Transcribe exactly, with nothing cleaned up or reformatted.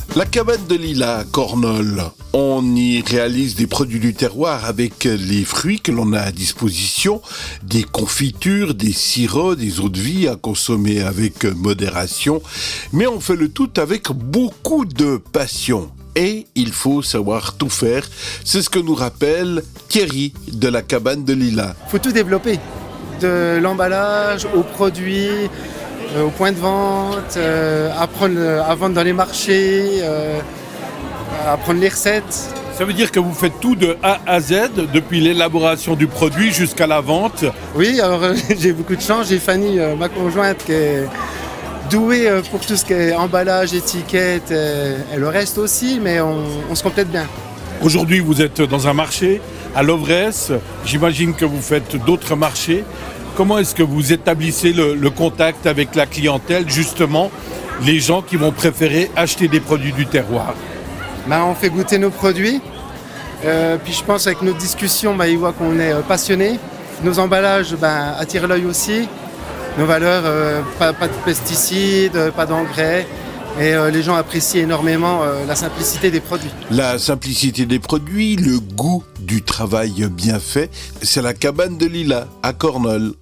La cabane de Lilas à Cornol, on y réalise des produits du terroir avec les fruits que l'on a à disposition, des confitures, des sirops, des eaux de vie à consommer avec modération, mais on fait le tout avec beaucoup de passion. Et il faut savoir tout faire, c'est ce que nous rappelle Thierry de la cabane de Lilas. Il faut tout développer, de l'emballage aux produits, euh, au point de vente, euh, apprendre à vendre dans les marchés, euh, apprendre les recettes. Ça veut dire que vous faites tout de A à Z, depuis l'élaboration du produit jusqu'à la vente. Oui, alors euh, j'ai beaucoup de chance, j'ai Fanny, euh, ma conjointe, qui est douée euh, pour tout ce qui est emballage, étiquette, euh, et le reste aussi, mais on, on se complète bien. Aujourd'hui, vous êtes dans un marché à Lovresse. J'imagine que vous faites d'autres marchés. Comment est-ce que vous établissez le, le contact avec la clientèle, justement, les gens qui vont préférer acheter des produits du terroir? Ben, on fait goûter nos produits. Euh, puis je pense avec nos discussions, ben, ils voient qu'on est euh, passionnés. Nos emballages ben, attirent l'œil aussi. Nos valeurs, euh, pas, pas de pesticides, pas d'engrais. Et euh, les gens apprécient énormément euh, la simplicité des produits. La simplicité des produits, le goût du travail bien fait, c'est la cabane de Lilas à Cornol.